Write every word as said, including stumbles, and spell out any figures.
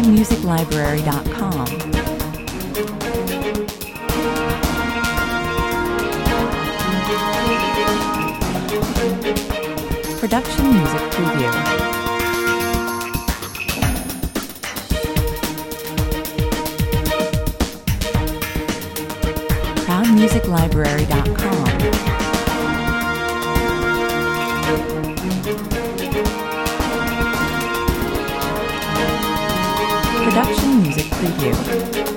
proud music library dot com. Production Music Preview. proud music library dot com. Production Music Preview.